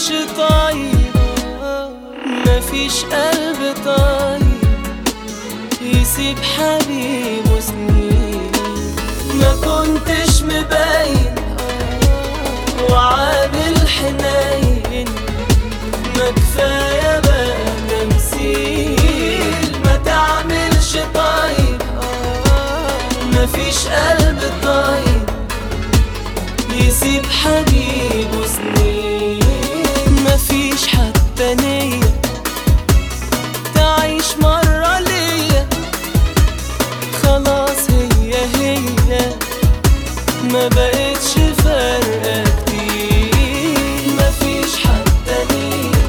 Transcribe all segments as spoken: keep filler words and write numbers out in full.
تعملش طيب، مفيش قلب طيب يسيب حبيبه سنين. ما كنتش مبين وعامل حنين، ما كفاية بقى تمثيل. ما تعملش طيب، مفيش قلب طيب يسيب حبيبه سنين. مفيش حتى نية تعيش مرة ليا، خلاص هي هي ما بقتش فارقة كتير. مفيش حتى نية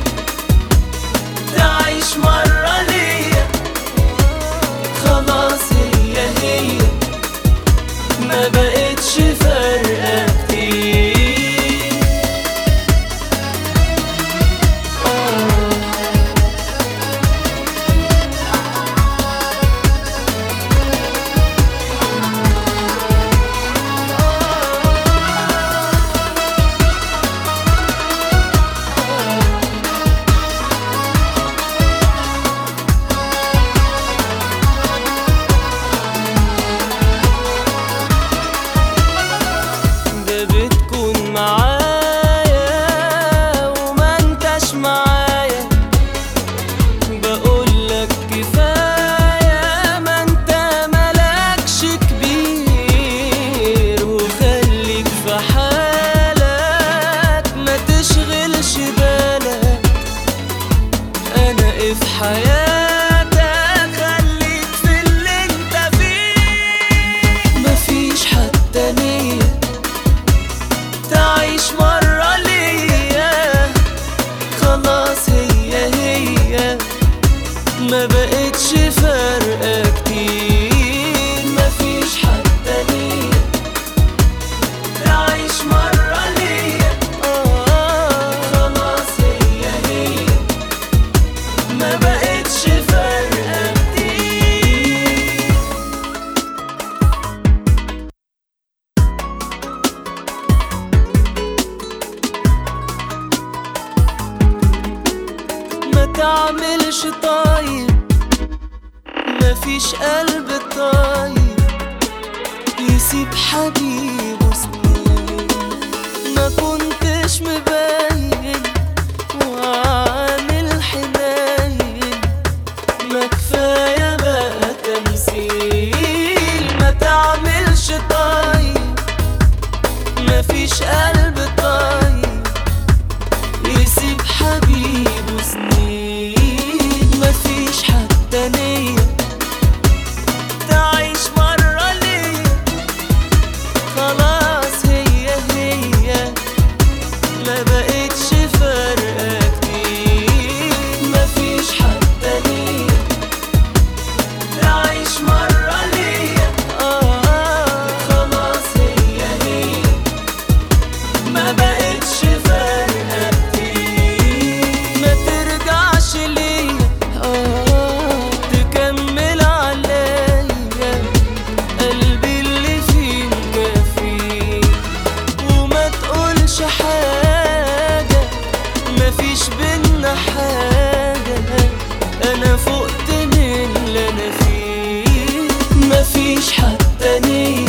تعيش مرة ليا، خلاص هي هي ما بقتش فارقة كتير. بتكون معايا وما انتش معايا، بقولك كفاية ما انت ملكش كبير. وخليك في حالك ما تشغلش بالك، انا في حياتك خليك في اللي انت فيه. مفيش حتى نية تعيش مرة ليا، خلاص هي هي ما بقتش فارقة كتير. مفيش حتى نية تعيش مرة ليا، خلاص هي هي ما بقتش فارقة كتير. ما تعملش طيب، مفيش قلب طيب يسيب حبيبه سنين. ما كنتش مبين وعامل حنين، ما كفاية بقى تمثيل. ما تعملش طيب، مفيش قلب طيب يسيب حبيبه سنين. مفيش حتى نية تعيش مرة ليا، خلاص هي هي ما بقتش فارقة كتير. مفيش حتى نية تعيش مرة ليا، خلاص هي هي ما بقتش فارقة كتير. ما ترجعش ليا تكمل عليا، قلبي اللي فيه مكفيه. وما تقولش حاجة، مفيش بينا حاجة، أنا فقت من اللي أنا فيه. مفيش حتى نية